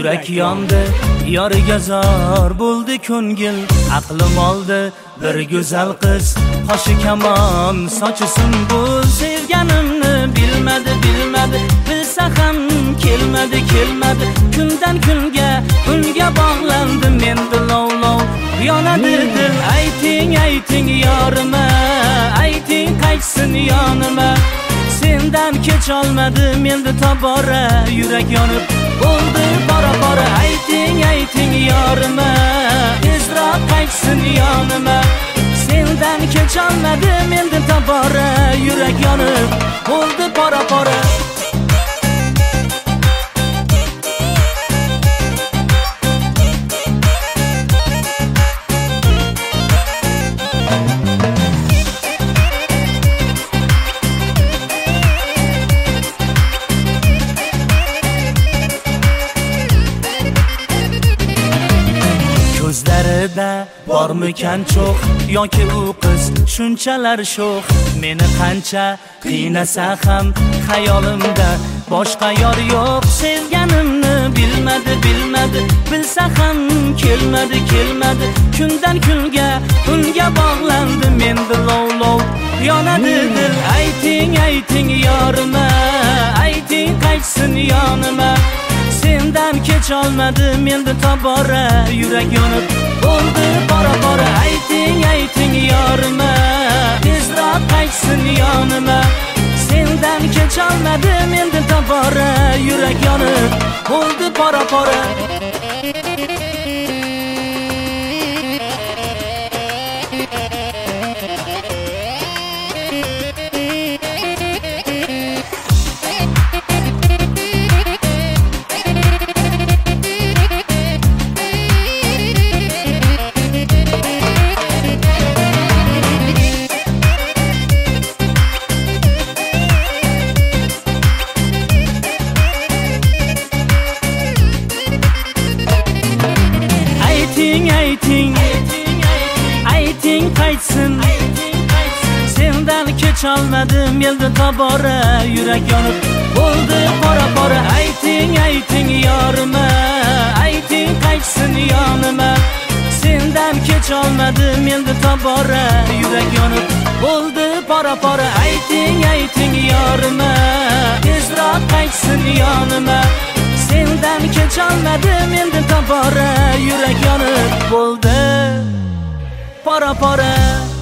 yurak yondi, yoriga zor bo'ldi ko'ngil. Aqlim oldi bir go'zal qiz, qoshi kamon sochi sumbul. Sevganimni bilmadi, bilsa ham kelmadi. Kundan kunga unga bog'landim endi lov. Yonadi dil, ayting yorima, ayting qaytsin yonima. Sendan kech olmadim endi tobora, yurak yonib bo'ldi bora. Ayting yorima, tezroq qaytsin yonima. Sendan kech olmadim endi tobora, yurak yonib bo'ldi bora. Ko'zlarida bormikan cho'q, yoki u qiz shunchalar sho'x. Meni qancha qiynasa ham xayolimda boshqa yor yo'q. Sevganimni bilmadi, bilsa ham kelmadi. Kundan kunga unga bog'landim endi lov. Yonadi dil, ayting yorima, ayting qaytsin yonima. Sendan kech olmadim endi tobora, yurak yonib bo'ldi bora. Ayting yorima, tezroq qaytsin yonima. Sendan kech olmadim endi tobora, yurak yonib bo'ldi bora. Ayting qaytsin, sendan kech olmadim endi tobora, yurak yonib bo'ldi bora. Ayting yorima, ayting qaytsin yonima. Sendan kech olmadim endi tobora, yurak yonib bo'ldi bora. Ayting yorima, tezroq qaytsin yonima. Sendan kech olmadim endi tobora, yurak yonib bo'ldi bora.